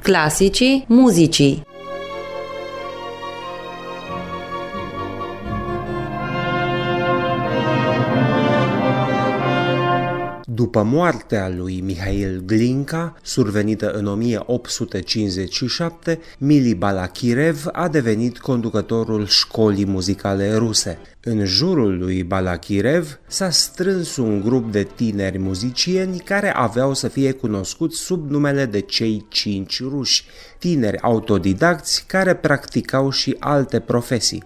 Clasicii muzicii. După moartea lui Mihail Glinka, survenită în 1857, Mili Balakirev a devenit conducătorul școlii muzicale ruse. În jurul lui Balakirev s-a strâns un grup de tineri muzicieni care aveau să fie cunoscuți sub numele de cei 5 ruși, tineri autodidacți care practicau și alte profesii.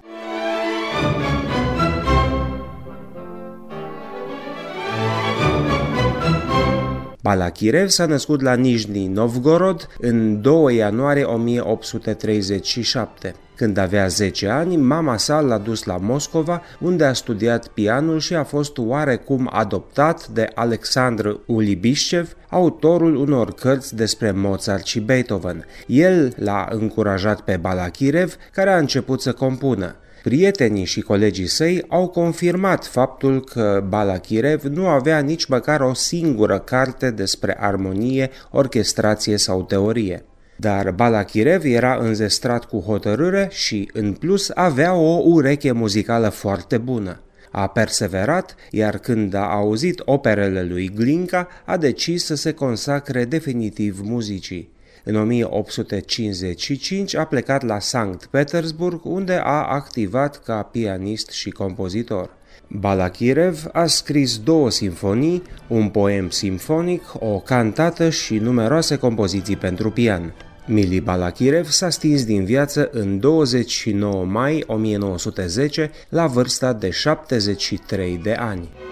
Balakirev s-a născut la Nijni Novgorod în 2 ianuarie 1837. Când avea 10 ani, mama sa l-a dus la Moscova, unde a studiat pianul și a fost oarecum adoptat de Alexandr Ulibișev, autorul unor cărți despre Mozart și Beethoven. El l-a încurajat pe Balakirev, care a început să compună. Prietenii și colegii săi au confirmat faptul că Balakirev nu avea nici măcar o singură carte despre armonie, orchestrație sau teorie. Dar Balakirev era înzestrat cu hotărâre și, în plus, avea o ureche muzicală foarte bună. A perseverat, iar când a auzit operele lui Glinka, a decis să se consacre definitiv muzicii. În 1855 a plecat la Sankt Petersburg, unde a activat ca pianist și compozitor. Balakirev a scris 2 simfonii, un poem simfonic, o cantată și numeroase compoziții pentru pian. Mili Balakirev s-a stins din viață în 29 mai 1910 la vârsta de 73 de ani.